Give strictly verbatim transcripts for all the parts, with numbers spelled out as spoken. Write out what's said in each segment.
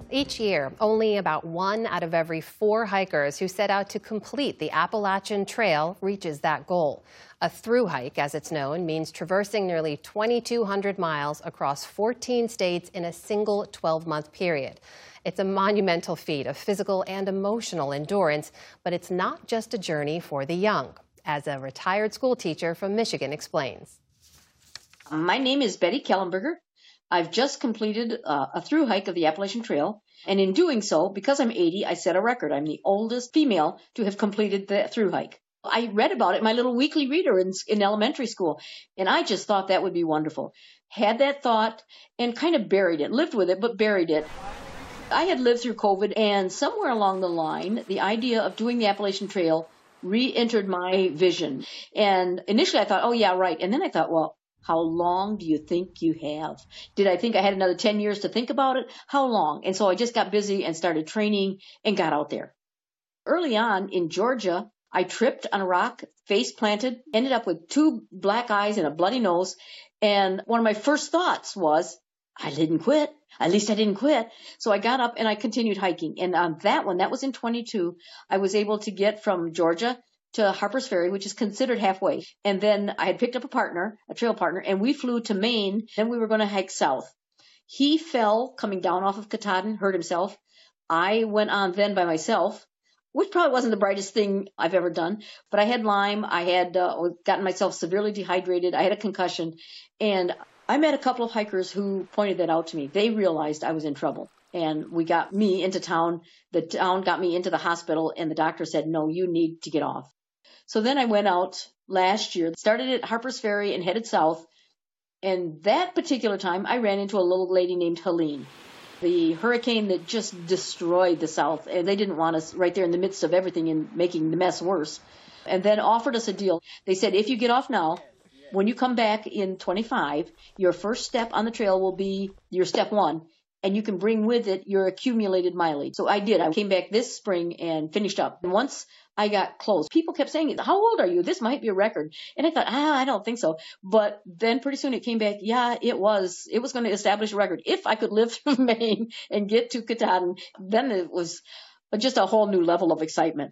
Each year, only about one out of every four hikers who set out to complete the Appalachian Trail reaches that goal. A through hike, as it's known, means traversing nearly twenty-two hundred miles across fourteen states in a single twelve-month period. It's a monumental feat of physical and emotional endurance, but it's not just a journey for the young, as a retired school teacher from Michigan explains. My name is Betty Kellenberger. I've just completed uh, a through hike of the Appalachian Trail, and in doing so, because I'm eighty, I set a record. I'm the oldest female to have completed the through hike. I read about it in my little weekly reader in, in elementary school, and I just thought that would be wonderful. Had that thought and kind of buried it, lived with it, but buried it. I had lived through COVID, and somewhere along the line, the idea of doing the Appalachian Trail re-entered my vision. And initially I thought, oh yeah, right. And then I thought, well, how long do you think you have? Did I think I had another ten years to think about it? How long? And so I just got busy and started training and got out there. Early on in Georgia, I tripped on a rock, face planted, ended up with two black eyes and a bloody nose. And one of my first thoughts was, I didn't quit. At least I didn't quit. So I got up and I continued hiking. And on that one, that was in twenty-two, I was able to get from Georgia to Harper's Ferry, which is considered halfway. And then I had picked up a partner, a trail partner, and we flew to Maine. Then we were going to hike south. He fell coming down off of Katahdin, hurt himself. I went on then by myself, which probably wasn't the brightest thing I've ever done. But I had Lyme. I had uh, gotten myself severely dehydrated. I had a concussion. And I met a couple of hikers who pointed that out to me. They realized I was in trouble. And we got me into town. The town got me into the hospital, and the doctor said, no, you need to get off. So then I went out last year, started at Harper's Ferry and headed south. And that particular time, I ran into a little lady named Helene, the hurricane that just destroyed the South. And they didn't want us right there in the midst of everything and making the mess worse. And then offered us a deal. They said, if you get off now, when you come back in twenty-five, your first step on the trail will be your step one. And you can bring with it your accumulated mileage. So I did. I came back this spring and finished up. And once I got close, people kept saying, how old are you? This might be a record. And I thought, ah, I don't think so. But then pretty soon it came back. Yeah, it was. It was going to establish a record. If I could live through Maine and get to Katahdin, then it was just a whole new level of excitement.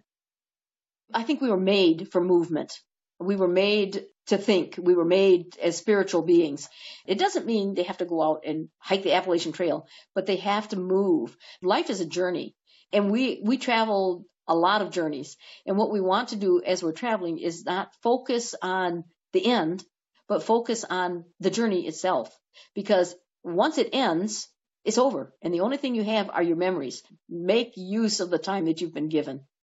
I think we were made for movement. We were made to think. We were made as spiritual beings. It doesn't mean they have to go out and hike the Appalachian Trail, but they have to move. Life is a journey, and we, we travel a lot of journeys. And what we want to do as we're traveling is not focus on the end, but focus on the journey itself. Because once it ends, it's over. And the only thing you have are your memories. Make use of the time that you've been given.